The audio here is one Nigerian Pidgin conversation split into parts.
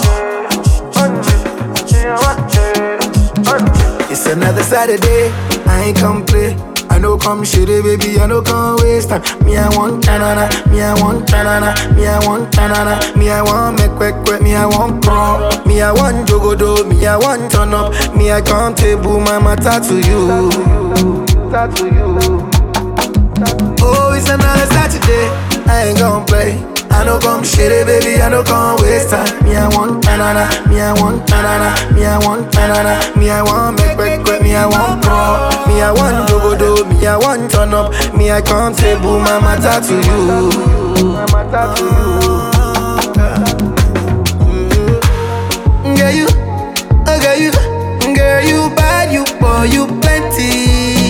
It's another Saturday, I ain't come play. I know come shitty, baby, I know come waste time. Me, I want tanana, me, I want tanana, me, I want tanana, me, I want make quick, me, I want pro, me, I want jogodo, me, I want turn up, me, I can't table my matter to you. Oh, it's another Saturday, I ain't gon' play. I know come shitty, baby, I know come waste time. Me, I want tanana, me, I want tanana, me, I want tanana, me, I want make quick, me, I want pro, me, I want jogodo, me, I want turn up, me, I can't table my matter to you. Girl, you bad, you boy, you plenty.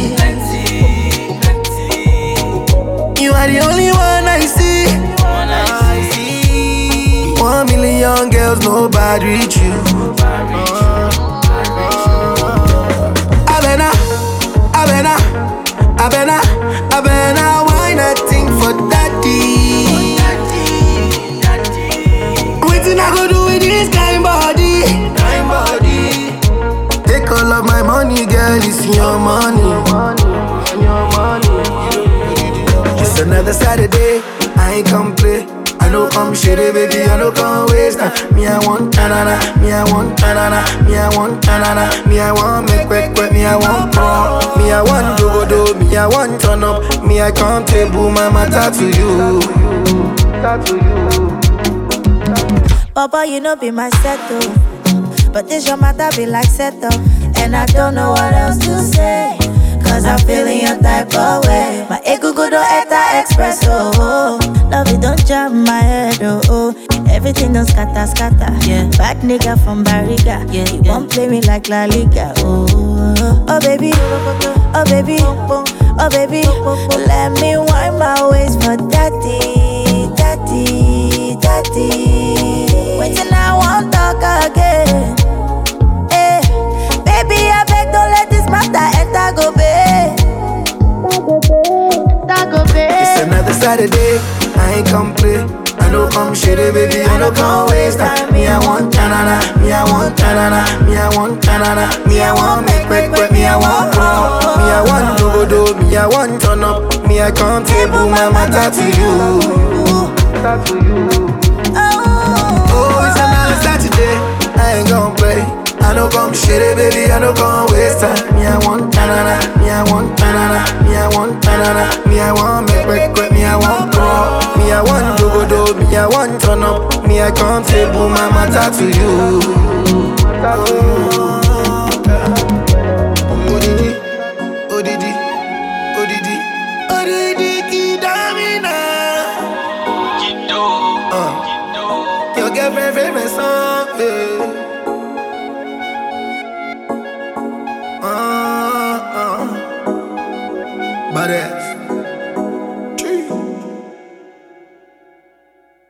You are the only one I see. 1 million girls, nobody reach you. I better, why not think for daddy? Waiting I go do with this kind body. Take all of my money, girl, it's your money. It's another Saturday, I ain't come play. I know come shitty, baby, I know come waste time. Me, I want tanana, me, I want tanana, me, I want tanana, me, I want make quick, me, I want pro, me, I want jogodo, me, I want turn up, me, I can't table my matter to you. Papa, you know be my settle, but this your matter be like settle, and I don't know what else to say. Cause I'm feeling your type of way. My ego go do Eta Express, oh. Love it don't jam my head, oh. Everything don't scatter, yeah. Bad nigga from Barriga, yeah. You won't play me like La Liga, oh. Oh baby, oh baby, oh baby. Let me wind my waist for daddy. Wait till I won't talk again. Hey, baby, I beg don't let this matter enter go pay. It's another Saturday, I ain't come play. I know come shitty, baby, I know come waste time. Me, I want tanana, me, I want tanana, me, I want tanana, me, I want make quick, me, I want pro, me, I want jogodo, me, I want turn up, me, I can't table my matter to you. Oh, it's another Saturday, I ain't gon' play. I know come shitty, baby, I know come waste time. Me, I want tanana, me, I want tanana, me, I want tanana, me, I want make quick, me, I want pro, me, I want jogodo, me, I want turn up, me, I can't table my matter to you. Odidi, Kidamina. Your girlfriend favorite song, Badass.